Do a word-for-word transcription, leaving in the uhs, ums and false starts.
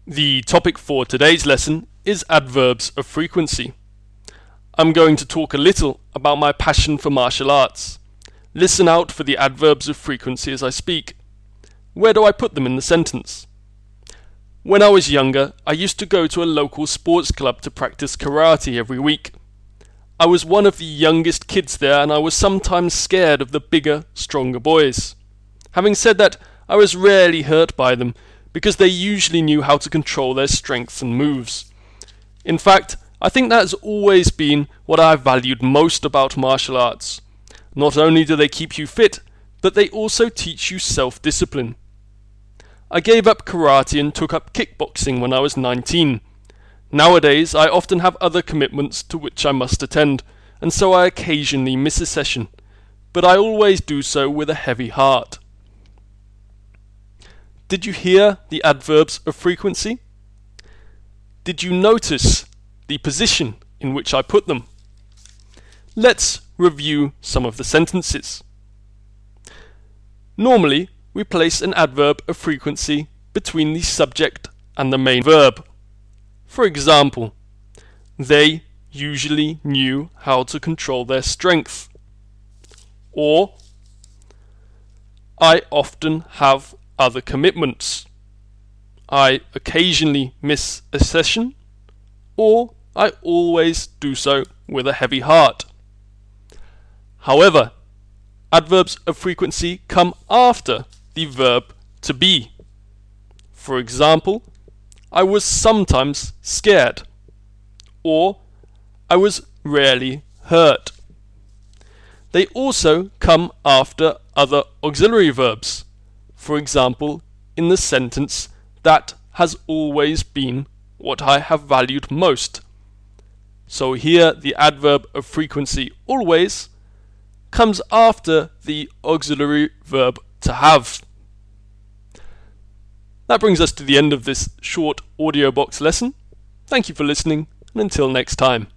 The topic for today's lesson is adverbs of frequency. I'm going to talk a little about my passion for martial arts. Listen out for the adverbs of frequency as I speak. Where do I put them in the sentence? When I was younger, I used to go to a local sports club to practice karate every week. I was one of the youngest kids there, and I was sometimes scared of the bigger, stronger boys. Having said that, I was rarely hurt by them, because they usually knew how to control their strengths and moves. In fact, I think that has always been what I have valued most about martial arts. Not only do they keep you fit, but they also teach you self-discipline. I gave up karate and took up kickboxing when I was nineteen. Nowadays, I often have other commitments to which I must attend, and so I occasionally miss a session, but I always do so with a heavy heart. Did you hear the adverbs of frequency? Did you notice the position in which I put them? Let's review some of the sentences. Normally, we place an adverb of frequency between the subject and the main verb. For example, they usually knew how to control their strength. Or, I often have other commitments. I occasionally miss a session, or I always do so with a heavy heart. However, adverbs of frequency come after the verb to be. For example, I was sometimes scared, or I was rarely hurt. They also come after other auxiliary verbs. For example, in the sentence, that has always been what I have valued most. So here the adverb of frequency always comes after the auxiliary verb to have. That brings us to the end of this short audio box lesson. Thank you for listening, and until next time.